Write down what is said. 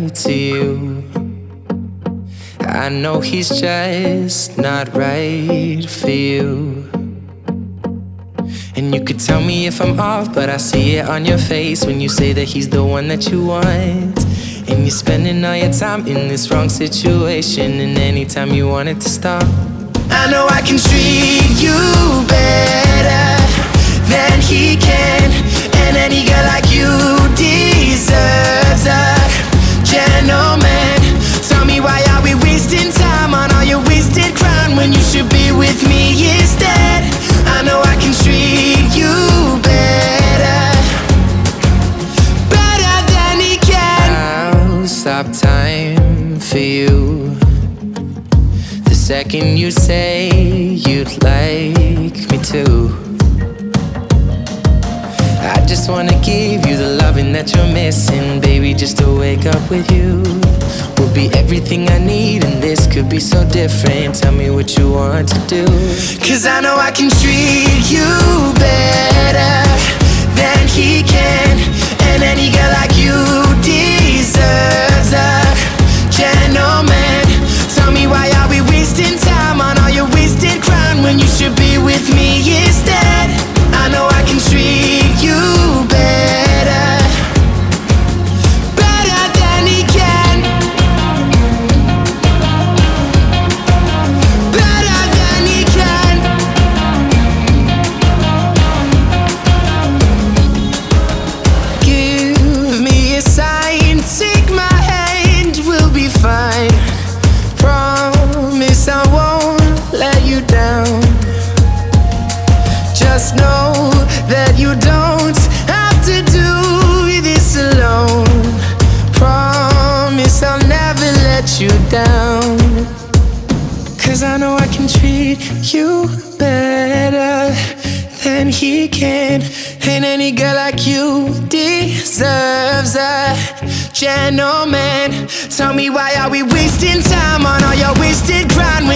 lie to you. I know he's just not right for you. And you could tell me if I'm off, but I see it on your face when you say that he's the one that you want. And you're spending all your time in this wrong situation, and anytime you want it to stop. I know I can treat you better than he can, and any girl like you deserves a gentleman. Tell me, why are we wasting time on all your wasted crown when you should be with me instead? I know I can treat you better, better than he can. I'll stop time for you the second you say you'd like me to. I just wanna give you the loving that you're missing, baby. Just to wake up with you will be everything I need, and this could be so different. Tell me what you want to do, 'cause I know I can treat you better than he can, and any girl like you deserves a gentleman. Tell me, why are we wasting time on all your wasted crown when you should be with me instead? I know I can treat you better, better than he can, better than he can. Give me a sign, take my hand, we'll be fine. Promise I won't let you down. Just know that you don't have to do this alone. Promise I'll never let you down, 'cause I know I can treat you better than he can, and any girl like you deserves a gentleman. Tell me, why are we wasting time on all your wasted grind